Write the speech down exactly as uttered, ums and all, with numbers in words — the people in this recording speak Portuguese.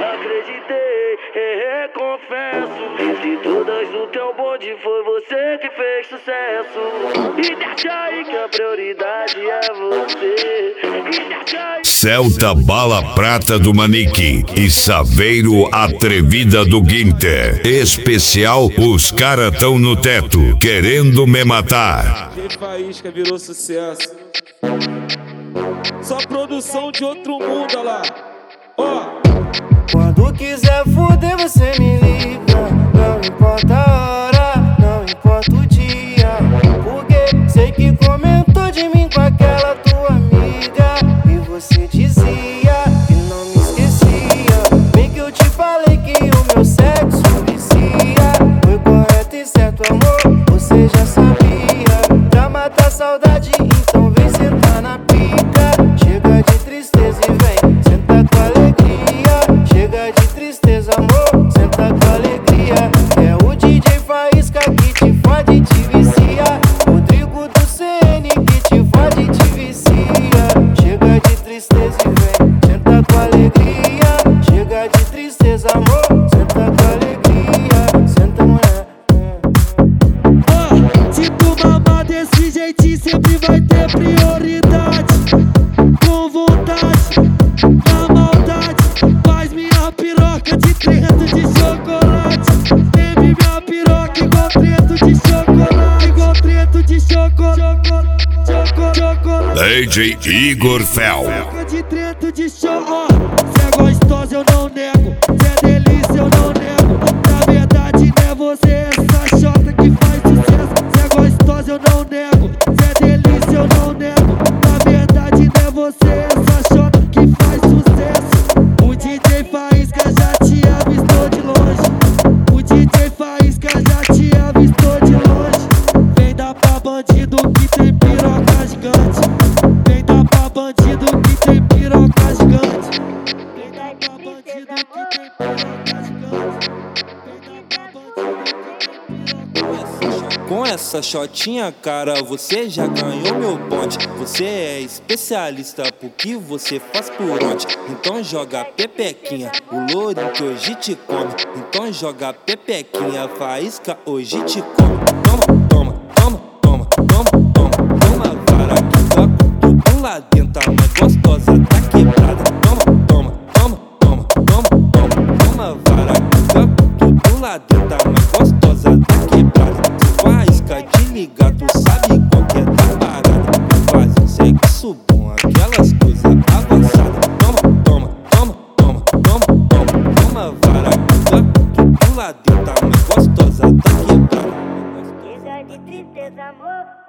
acreditei, é, é, confesso. De todas no teu bonde foi você que fez sucesso. E deixa aí que a prioridade é você. E deixa aí. Celta Bala Prata do Manique e Saveiro Atrevida do Guinter. Especial, os cara tão no teto, querendo me matar. Que faísca virou sucesso. Só produção de outro mundo, olha lá. Ó. Quando quiser fuder, você me liga. Não importa a hora, não importa o dia. Porque sei que comentou de mim com aquela tua amiga. E você dizia que não me esquecia. Bem que eu te falei que o meu sexo vicia. Foi correto e certo, amor, você já sabia. Pra matar a saudade, então vem sentar na pica. Chega de tristeza e vem sentar com alegria. Chega de tristeza, amor, senta com alegria. É o D J Faísca que te fode e te vicia. Rodrigo do C N que te fode e te vicia. Chega de tristeza e vem, senta com alegria. Chega de tristeza, amor, senta com alegria. Senta, mulher. Ah, se tu mamar desse jeitinho, sempre vai ter prioridade. Com vontade, na maldade, faz minha piroca de treto de chocolate. Bebe minha piroca igual treto de chocolate. Igual treto de chocolate. Chocolate. D J Igor Fel. De treto de chocolate. Se é gostosa eu não nego, se é delícia eu não nego. Na verdade não é você, essa chota que faz sucesso. Se é gostosa eu não nego, se é delícia eu não nego. Na verdade não é você, essa chota que faz sucesso. O D J Faísca já te avistou de longe. O D J Faísca já te avistou de longe. Vem dar pra bandido que tem piroca gigante. Vem dar pra bandido que tem piroca gigante. Vem dar pra bandido que tem piroca gigante. Vem dar pra bandido que tem piroca gigante. Com essa shotinha, cara, você já ganhou meu ponte. Você é especialista, porque você faz por onde? Então joga pepequinha, o lourinho que hoje te come. Então joga pepequinha, Faísca hoje te come. Toma, toma, toma, toma, toma, toma, toma, vara que dá tudo lá dentro, a mais gostosa tá quebrada. Toma, toma, toma, toma, toma, toma, toma, vara que dá tudo lá dentro, a mais gostosa tá quebrada. Faísca de ligar, tu sabe qual que é da parada. Faz um sexo bom, aquelas coisas avançadas. Toma, toma, toma, toma, toma, toma, toma, vara que dá tudo lá dentro, a mais gostosa tá quebrada. Chega de tristeza, amor.